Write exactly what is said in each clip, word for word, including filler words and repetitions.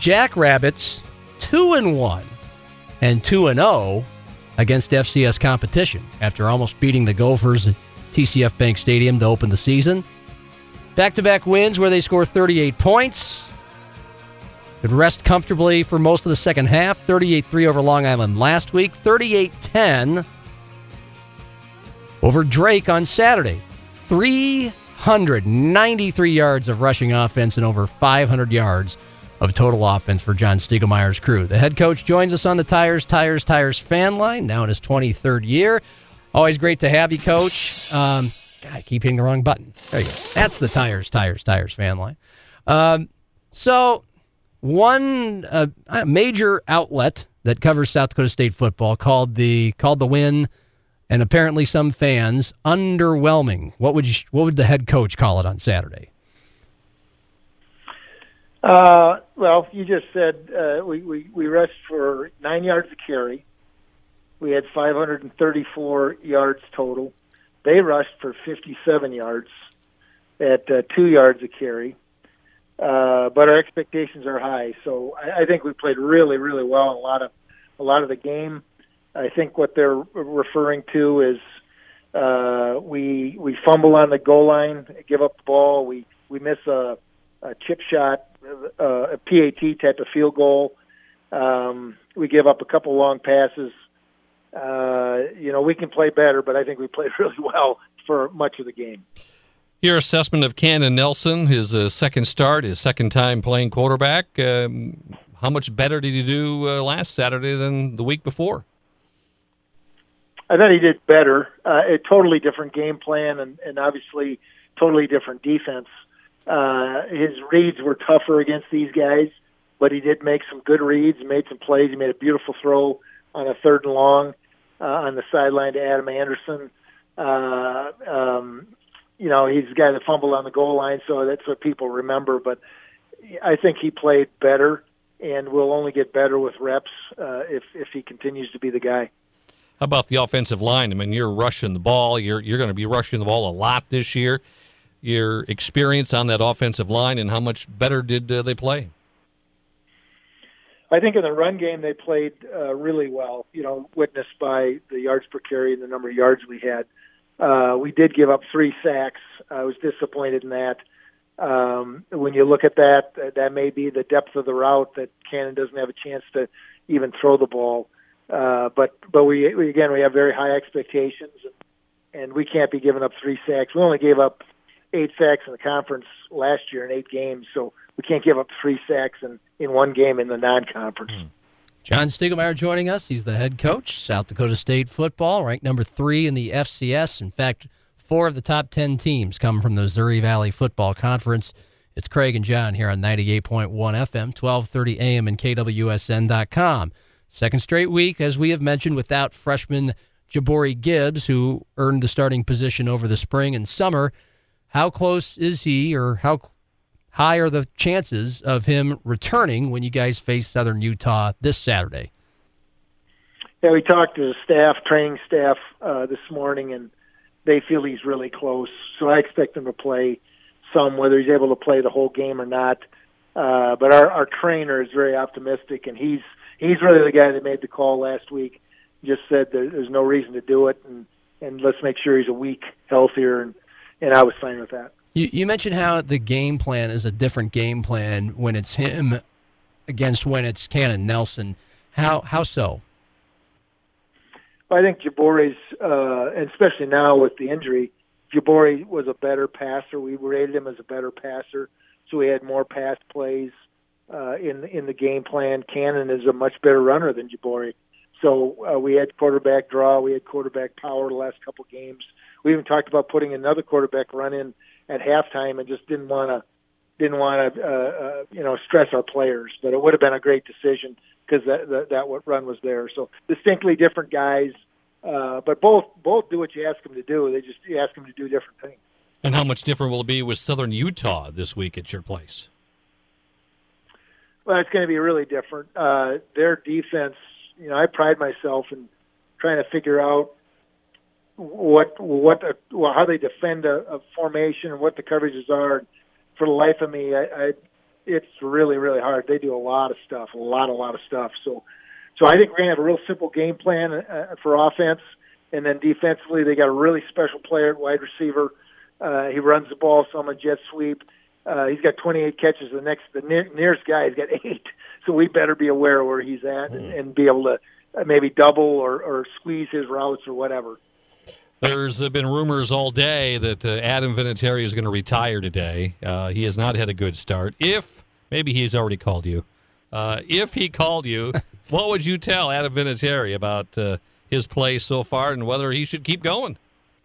Jackrabbits two and one and two and oh against F C S competition after almost beating the Gophers at T C F Bank Stadium to open the season. Back-to-back wins where they score thirty-eight points. Could rest comfortably for most of the second half. thirty-eight three over Long Island last week. thirty-eight ten over Drake on Saturday. three hundred ninety-three yards of rushing offense and over five hundred yards of total offense for John Stiegelmeier's crew. The head coach joins us on the Tires, Tires, Tires fan line, now in his twenty-third year. Always great to have you, Coach. Um, God, I keep hitting the wrong button. There you go. That's the Tires, Tires, Tires fan line. Um, so, one uh, major outlet that covers South Dakota State football called the called the win, and apparently some fans, underwhelming. What would you, what would the head coach call it on Saturday? Uh, well, you just said uh, we, we, we rushed for nine yards a carry. We had five hundred thirty-four yards total. They rushed for fifty-seven yards at uh, two yards a carry. Uh, but our expectations are high, so I, I think we played really, really well in a lot of a lot of the game. I think what they're referring to is uh, we we fumble on the goal line, give up the ball, we we miss a, a chip shot, uh, a P A T type of field goal. Um, we give up a couple long passes. Uh, you know, we can play better, but I think we played really well for much of the game. Your assessment of Cannon Nelson, his uh, second start, his second time playing quarterback. Um, how much better did he do uh, last Saturday than the week before? I thought he did better. Uh, a totally different game plan and, and obviously totally different defense. Uh, his reads were tougher against these guys, but he did make some good reads, made some plays. He made a beautiful throw on a third and long uh, on the sideline to Adam Anderson. Uh, um, you know, he's the guy that fumbled on the goal line, so that's what people remember. But I think he played better and will only get better with reps uh, if, if he continues to be the guy. How about the offensive line? I mean, you're rushing the ball. You're you're going to be rushing the ball a lot this year. Your experience on that offensive line and how much better did uh, they play? I think in the run game they played uh, really well, you know, witnessed by the yards per carry and the number of yards we had. Uh, we did give up three sacks. I was disappointed in that. Um, when you look at that, that may be the depth of the route that Cannon doesn't have a chance to even throw the ball. Uh, but but we, we again we have very high expectations, and, and we can't be giving up three sacks. We only gave up eight sacks in the conference last year in eight games, so we can't give up three sacks in, in one game in the non-conference. Mm. John Stiegelmeier joining us. He's the head coach, South Dakota State football, ranked number three in the F C S. In fact, four of the top ten teams come from the Missouri Valley Football Conference. It's Craig and John here on ninety-eight point one F M, twelve thirty A M and K W S N dot com. Second straight week, as we have mentioned, without freshman Jabori Gibbs, who earned the starting position over the spring and summer. How close is he, or how high are the chances of him returning when you guys face Southern Utah this Saturday? Yeah, we talked to the staff, training staff, uh, this morning, and they feel he's really close. So I expect him to play some, whether he's able to play the whole game or not. Uh, but our, our trainer is very optimistic, and he's he's really the guy that made the call last week. Just said there, there's no reason to do it, and, and let's make sure he's a week healthier, and, and I was fine with that. You, you mentioned how the game plan is a different game plan when it's him against when it's Cannon Nelson. How how so? I think Jabori's, uh, and especially now with the injury, Jabori was a better passer. We rated him as a better passer, so he had more pass plays uh, in in the game plan. Cannon is a much better runner than Jabori. So uh, we had quarterback draw, we had quarterback power the last couple games. We even talked about putting another quarterback run in at halftime, and just didn't want to didn't want to uh, uh, you know stress our players. But it would have been a great decision because that, that that run was there. So distinctly different guys, uh, but both both do what you ask them to do. They just you ask them to do different things. And how much different will it be with Southern Utah this week at your place? Well, it's going to be really different. Uh, their defense, you know, I pride myself in trying to figure out what what a, well, how they defend a, a formation and what the coverages are. For the life of me, I, I it's really, really hard. They do a lot of stuff, a lot, a lot of stuff. So, so I think we're going to have a real simple game plan uh, for offense. And then defensively, they got a really special player at wide receiver. Uh, he runs the ball some on jet sweep. Uh, he's got twenty-eight catches. The next, the near, nearest guy has got eight. So we better be aware of where he's at and, and be able to maybe double or, or squeeze his routes or whatever. There's been rumors all day that uh, Adam Vinatieri is going to retire today. Uh, he has not had a good start. If, maybe he's already called you. Uh, if he called you, what would you tell Adam Vinatieri about uh, his play so far and whether he should keep going?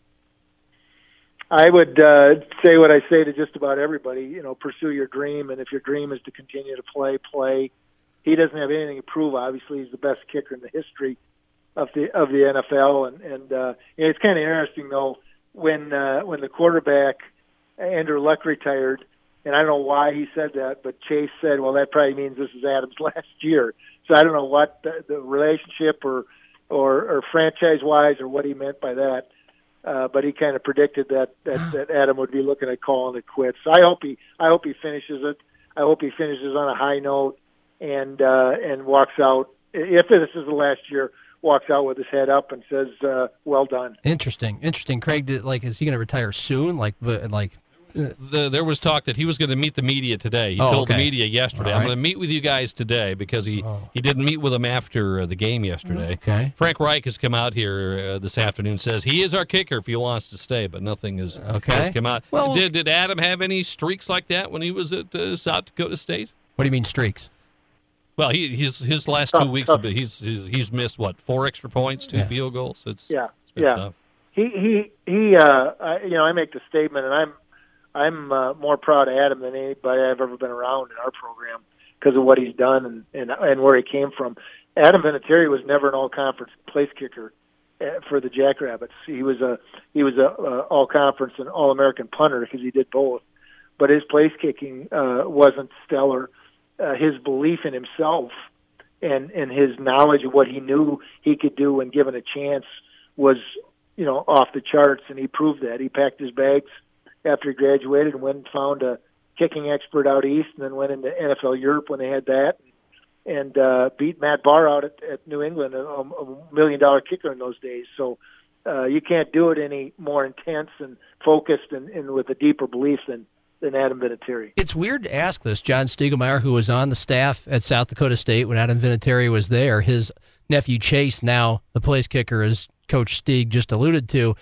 I would uh, say what I say to just about everybody, you know, pursue your dream, and if your dream is to continue to play, play. He doesn't have anything to prove, obviously. He's the best kicker in the history of the of the N F L, and, and uh, it's kind of interesting, though, when uh, when the quarterback, Andrew Luck, retired, and I don't know why he said that, but Chase said, well, that probably means this is Adam's last year. So I don't know what the, the relationship or, or, or franchise-wise or what he meant by that. Uh, but he kind of predicted that, that, that Adam would be looking at calling it quits. So I hope he I hope he finishes it. I hope he finishes on a high note and uh, and walks out. If this is the last year, walks out with his head up and says, uh, "Well done." Interesting, interesting. Craig, did, like, is he going to retire soon? Like, like. The, there was talk that he was going to meet the media today. He oh, told okay. the media yesterday, right. I'm going to meet with you guys today because he, oh. he didn't meet with them after uh, the game yesterday. Okay. Frank Reich has come out here uh, this afternoon, says he is our kicker if he wants to stay, but nothing has, okay. has come out. Well, did, did Adam have any streaks like that when he was at uh, South Dakota State? What do you mean streaks? Well, he, his his last two weeks, have been, he's, he's he's missed, what, four extra points, two yeah. field goals? It's, yeah, it's been yeah. tough. He, he, he uh, I, you know, I make the statement, and I'm, I'm uh, more proud of Adam than anybody I've ever been around in our program because of what he's done and, and and where he came from. Adam Vinatieri was never an all-conference place kicker for the Jackrabbits. He was a he was a, a all-conference and all-American punter because he did both. But his place kicking uh, wasn't stellar. Uh, his belief in himself and and his knowledge of what he knew he could do when given a chance was, you know, off the charts, and he proved that. He packed his bags after he graduated and went and found a kicking expert out east, and then went into N F L Europe when they had that, and uh, beat Matt Barr out at, at New England, a, a million-dollar kicker in those days. So uh, you can't do it any more intense and focused and, and with a deeper belief than, than Adam Vinatieri. It's weird to ask this. John Stiegelmeier, who was on the staff at South Dakota State when Adam Vinatieri was there, his nephew Chase, now the place kicker, as Coach Stieg just alluded to.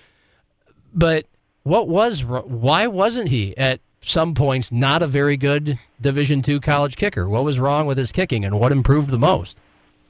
But what was why wasn't he at some points not a very good Division two college kicker? What was wrong with his kicking, and what improved the most?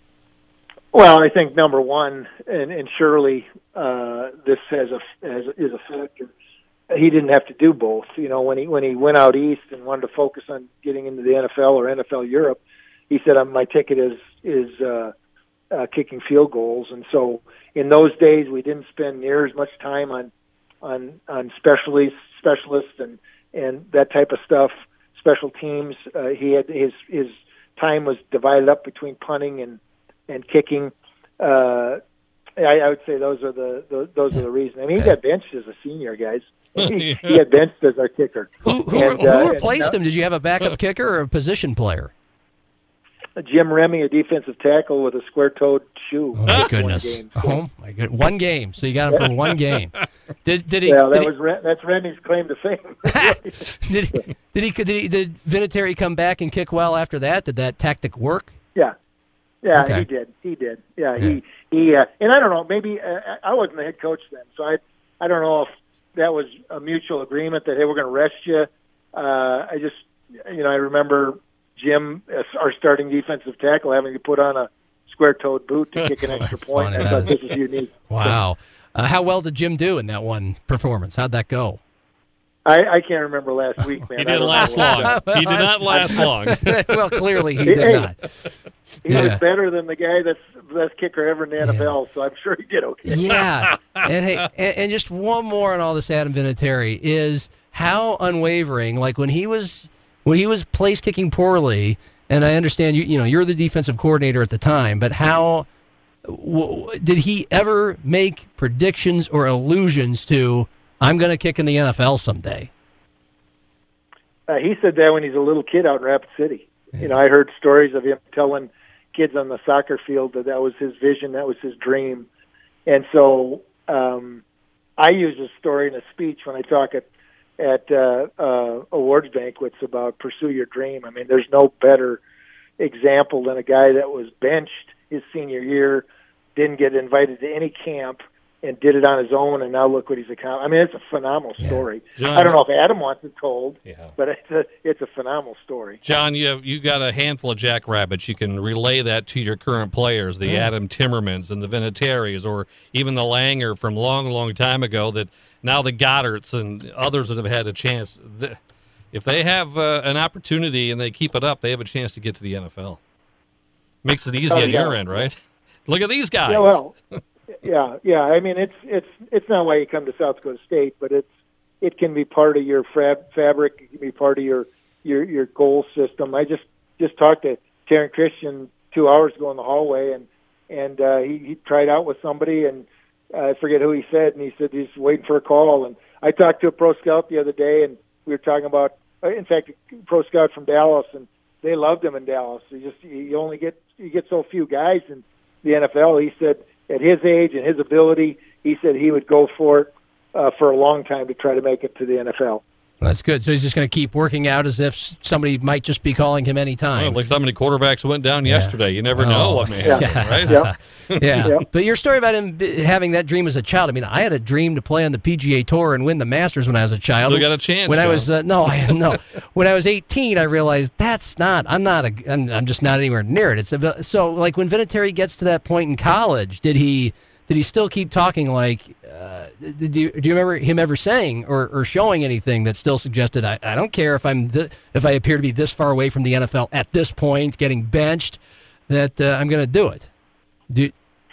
Well, I think number one, and, and surely uh, this has a has, is a factor. He didn't have to do both. You know, when he when he went out east and wanted to focus on getting into the N F L or N F L Europe, he said, "My ticket is is uh, uh, kicking field goals." And so, in those days, we didn't spend near as much time on on on specialists specialists and and that type of stuff, special teams. Uh, he had his his time was divided up between punting and and kicking. Uh, I, I would say those are the, the those are the reasons. I mean, he got benched as a senior, guys. He, he had benched as our kicker. Who, who, and, who uh, replaced and, him? Did you have a backup kicker or a position player? Jim Remy, a defensive tackle with a square-toed shoe. Oh my goodness! Game, so. Oh my good, one game. So you got him for one game. Did did he? Yeah, that did was he, Re- that's Remy's claim to fame. did he? Did he? Did he? Did Vinatieri come back and kick well after that? Did that tactic work? Yeah, yeah, okay. he did. He did. Yeah, yeah. he he. Uh, and I don't know. Maybe uh, I wasn't the head coach then, so I I don't know if that was a mutual agreement that hey, we're going to rest you. Uh, I just you know I remember Jim, our starting defensive tackle, having to put on a square-toed boot to kick an extra point. Funny, I thought this is unique. Wow. Uh, how well did Jim do in that one performance? How'd that go? I, I can't remember last week, man. He didn't last long. He did not last long. Well, clearly he Hey, did not. He Yeah. was better than the guy that's the best kicker ever in the N F L, so I'm sure he did okay. Yeah. And, hey, and, and just one more on all this Adam Vinatieri is how unwavering, like when he was when he was place kicking poorly, and I understand you you know you're the defensive coordinator at the time, but how w- did he ever make predictions or allusions to I'm going to kick in the N F L someday? uh, he said that when he's a little kid out in Rapid City. Yeah. You know, I heard stories of him telling kids on the soccer field that that was his vision, that was his dream. And so um, I use this story in a speech when I talk at at uh, uh, awards banquets about pursue your dream. I mean, there's no better example than a guy that was benched his senior year, didn't get invited to any camp, and did it on his own, and now look what he's accomplished. I mean, it's a phenomenal story. Yeah. John, I don't know if Adam wants it told, yeah. but it's a, it's a phenomenal story. John, you have, you got a handful of jackrabbits. You can relay that to your current players, the yeah. Adam Timmermans and the Vinatieri's, or even the Langer from long, long time ago, that now the Goddards and others that have had a chance. If they have uh, an opportunity and they keep it up, they have a chance to get to the N F L. Makes it easy oh, on yeah. your end, right? Look at these guys. Yeah, well, yeah, yeah. I mean, it's it's it's not why you come to South Dakota State, but it's it can be part of your fab, fabric. It can be part of your your your goal system. I just just talked to Taryn Christian two hours ago in the hallway, and and uh, he he tried out with somebody, and uh, I forget who he said, and he said he's waiting for a call. And I talked to a pro scout the other day, and we were talking about, in fact, a pro scout from Dallas, and they loved him in Dallas. You just you only get you get so few guys in the N F L. He said at his age and his ability, he said he would go for it uh, for a long time to try to make it to the N F L. That's good. So he's just going to keep working out as if somebody might just be calling him any time. Well, like how many quarterbacks went down yeah. yesterday. You never oh. know what may happen, yeah. right? Yeah. yeah. yeah. But your story about him having that dream as a child, I mean, I had a dream to play on the P G A Tour and win the Masters when I was a child. Still got a chance. When so. I was uh, no, I no. When I was eighteen, I realized that's not. I'm not a. I'm, I'm just not anywhere near it. It's a, so like when Vinatieri gets to that point in college, did he? Did he still keep talking like, uh, did you, do you remember him ever saying or, or showing anything that still suggested, I, I don't care if I'm th- if I appear to be this far away from the N F L at this point, getting benched, that uh, I'm going to do it? Do,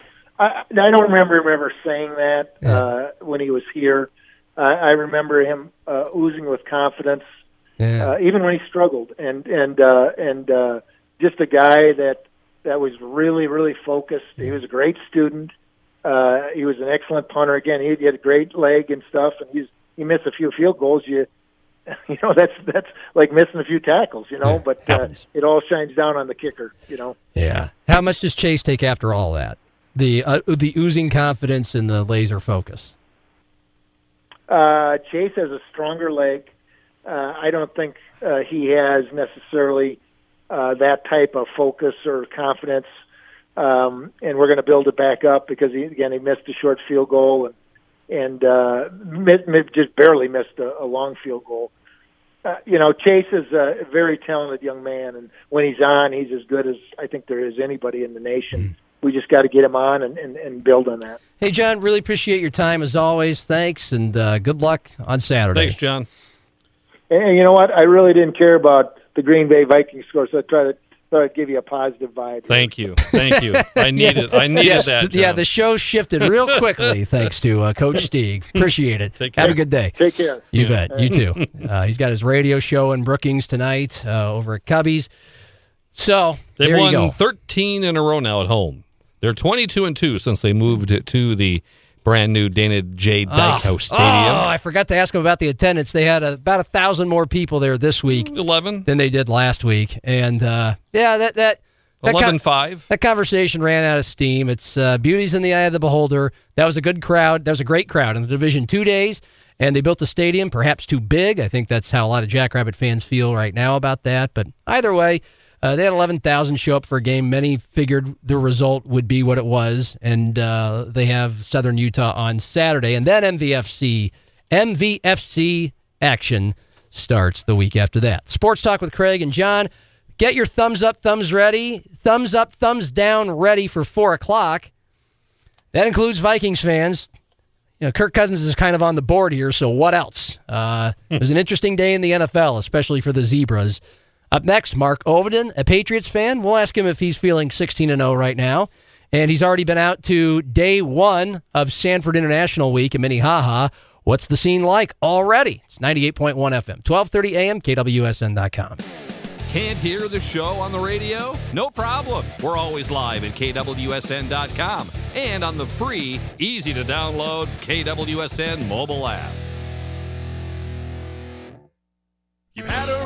I, I don't remember him ever saying that yeah. uh, when he was here. Uh, I remember him uh, oozing with confidence, yeah. uh, even when he struggled, and and uh, and uh, just a guy that, that was really, really focused. He was a great student. Uh, he was an excellent punter. Again, he, he had a great leg and stuff, and he's he missed a few field goals. You, you know, that's that's like missing a few tackles. You know, yeah, but uh, it all shines down on the kicker. You know. Yeah. How much does Chase take after all that? The uh, the oozing confidence and the laser focus. Uh, Chase has a stronger leg. Uh, I don't think uh, he has necessarily uh, that type of focus or confidence. Um, and we're going to build it back up because he, again, he missed a short field goal and and uh, mid, mid, just barely missed a, a long field goal. Uh, you know, Chase is a very talented young man, and when he's on, he's as good as I think there is anybody in the nation. Mm. We just got to get him on and, and, and build on that. Hey, John, really appreciate your time as always. Thanks, and uh, good luck on Saturday. Thanks, John. And, and you know what? I really didn't care about the Green Bay Vikings score, so I tried to So I'd give you a positive vibe. Thank you, thank you. I needed, yes. I needed yes. that. John. Yeah, the show shifted real quickly thanks to uh, Coach Stieg. Appreciate it. Take care. Have a good day. Take care. You yeah. bet. You too. Uh, he's got his radio show in Brookings tonight uh, over at Cubbies. So they've there won you go. thirteen in a row now at home. They're twenty-two and two since they moved to the brand new Dana J. Dykhouse oh, Stadium. Oh, I forgot to ask him about the attendance. They had a, about a thousand more people there this week, eleven than they did last week, and uh, yeah, that that. eleven five. That conversation ran out of steam. It's uh, beauty's in the eye of the beholder. That was a good crowd. That was a great crowd in the Division Two days, and they built the stadium perhaps too big. I think that's how a lot of Jackrabbit fans feel right now about that. But either way, uh, they had eleven thousand show up for a game. Many figured the result would be what it was, and uh, they have Southern Utah on Saturday, and then M V F C M V F C action starts the week after that. Sports Talk with Craig and John. Get your thumbs up, thumbs ready, thumbs up, thumbs down ready for four o'clock. That includes Vikings fans. You know, Kirk Cousins is kind of on the board here, so what else? Uh, it was an interesting day in the N F L, especially for the Zebras. Up next, Mark Ovenden, a Patriots fan. We'll ask him if he's feeling sixteen and oh right now. And he's already been out to day one of Sanford International Week in Minnehaha. What's the scene like already? It's ninety-eight point one F M, twelve thirty A M, K W S N dot com. Can't hear the show on the radio? No problem. We're always live at K W S N dot com and on the free, easy-to-download K W S N mobile app. You've had a